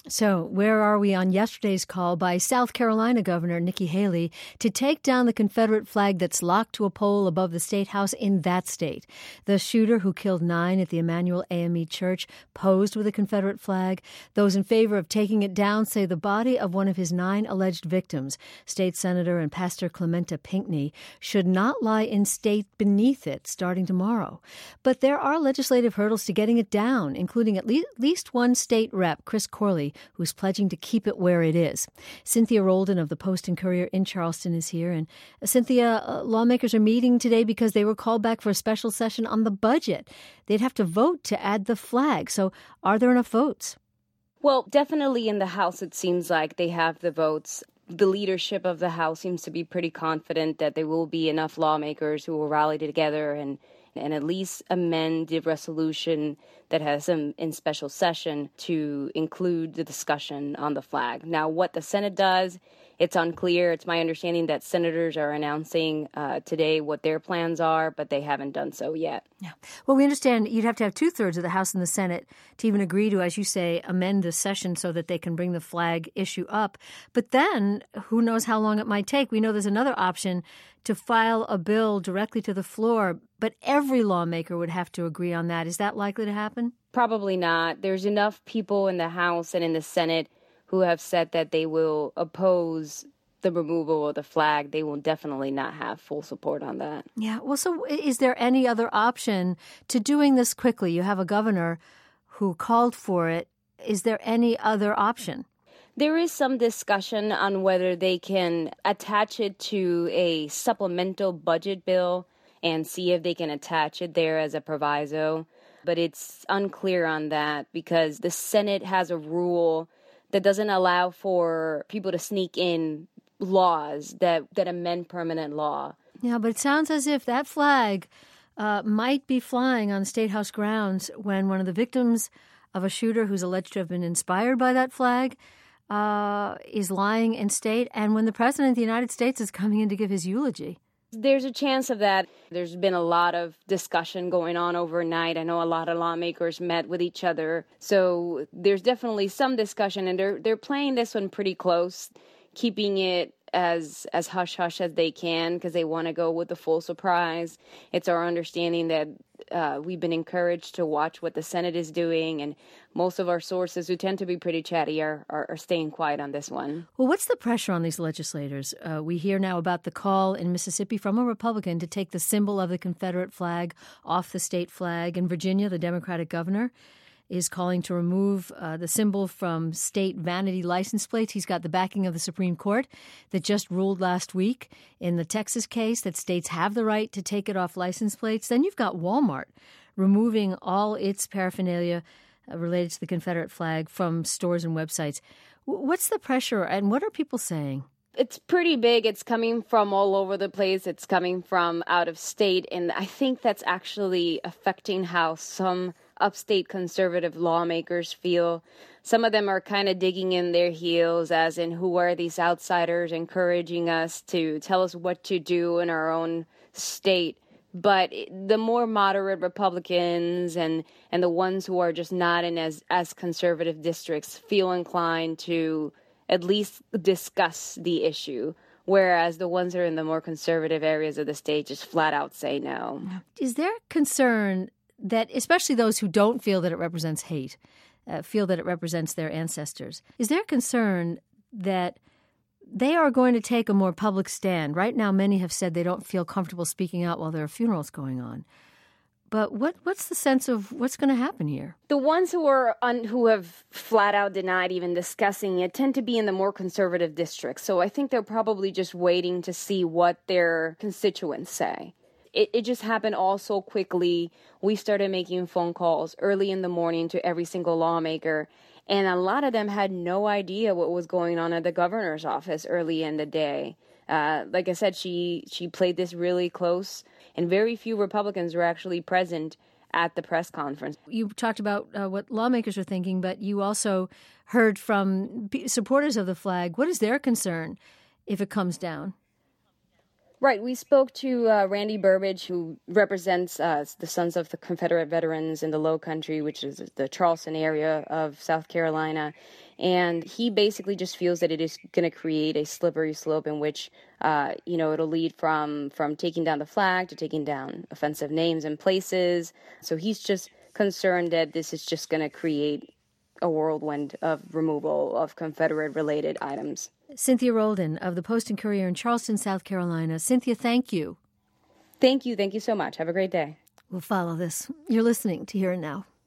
So where are we on yesterday's call by South Carolina Governor Nikki Haley to take down the Confederate flag that's locked to a pole above the State House in that state? The shooter who killed 9 at the Emmanuel AME Church posed with a Confederate flag. Those in favor of taking it down say the body of one of his 9 alleged victims, State Senator and Pastor Clementa Pinckney, should not lie in state beneath it starting tomorrow. But there are legislative hurdles to getting it down, including at least one state rep, Chris Corley, who's pledging to keep it where it is. Cynthia Roldan of the Post and Courier in Charleston is here. And Cynthia, lawmakers are meeting today because they were called back for a special session on the budget. They'd have to vote to add the flag. So are there enough votes? Well, definitely in the House, it seems like they have the votes. The leadership of the House seems to be pretty confident that there will be enough lawmakers who will rally together and at least amend the resolution that has them in special session to include the discussion on the flag. Now, what the Senate does, it's unclear. It's my understanding that senators are announcing today what their plans are, but they haven't done so yet. Yeah. Well, we understand you'd have to have 2/3 of the House and the Senate to even agree to, as you say, amend the session so that they can bring the flag issue up. But then who knows how long it might take. We know there's another option to file a bill directly to the floor, but every lawmaker would have to agree on that. Is that likely to happen? Probably not. There's enough people in the House and in the Senate who have said that they will oppose the removal of the flag. They will definitely not have full support on that. Yeah. Well, so is there any other option to doing this quickly? You have a governor who called for it. Is there any other option? There is some discussion on whether they can attach it to a supplemental budget bill and see if they can attach it there as a proviso. But it's unclear on that because the Senate has a rule that doesn't allow for people to sneak in laws that amend permanent law. Yeah, but it sounds as if that flag might be flying on State House grounds when one of the victims of a shooter who's alleged to have been inspired by that flag is lying in state, and when the President of the United States is coming in to give his eulogy. There's a chance of that. There's been a lot of discussion going on overnight. I know a lot of lawmakers met with each other. So there's definitely some discussion, and they're playing this one pretty close, keeping it as hush-hush as they can because they want to go with the full surprise. It's our understanding that we've been encouraged to watch what the Senate is doing, and most of our sources who tend to be pretty chatty are staying quiet on this one. Well, what's the pressure on these legislators? We hear now about the call in Mississippi from a Republican to take the symbol of the Confederate flag off the state flag. In Virginia, the Democratic governor is calling to remove the symbol from state vanity license plates. He's got the backing of the Supreme Court that just ruled last week in the Texas case that states have the right to take it off license plates. Then you've got Walmart removing all its paraphernalia related to the Confederate flag from stores and websites. What's the pressure and what are people saying? It's pretty big. It's coming from all over the place. It's coming from out of state. And I think that's actually affecting how some upstate conservative lawmakers feel. Some of them are kind of digging in their heels, as in, who are these outsiders encouraging us to tell us what to do in our own state? But the more moderate Republicans and the ones who are just not in as conservative districts feel inclined to at least discuss the issue, whereas the ones that are in the more conservative areas of the state just flat out say no. Is there concern that, especially those who don't feel that it represents hate, feel that it represents their ancestors, is there concern that they are going to take a more public stand? Right now, many have said they don't feel comfortable speaking out while there are funerals going on. But what's the sense of what's going to happen here? The ones who have flat out denied even discussing it tend to be in the more conservative districts. So I think they're probably just waiting to see what their constituents say. It just happened all so quickly. We started making phone calls early in the morning to every single lawmaker, and a lot of them had no idea what was going on at the governor's office early in the day. Like I said, she played this really close, and very few Republicans were actually present at the press conference. You talked about what lawmakers are thinking, but you also heard from supporters of the flag. What is their concern if it comes down? Right. We spoke to Randy Burbidge, who represents the Sons of the Confederate Veterans in the Low Country, which is the Charleston area of South Carolina. And he basically just feels that it is going to create a slippery slope in which, it'll lead from taking down the flag to taking down offensive names and places. So he's just concerned that this is just going to create a whirlwind of removal of Confederate-related items. Cynthia Roldan of the Post and Courier in Charleston, South Carolina. Cynthia, thank you. Thank you. Thank you so much. Have a great day. We'll follow this. You're listening to Here and Now.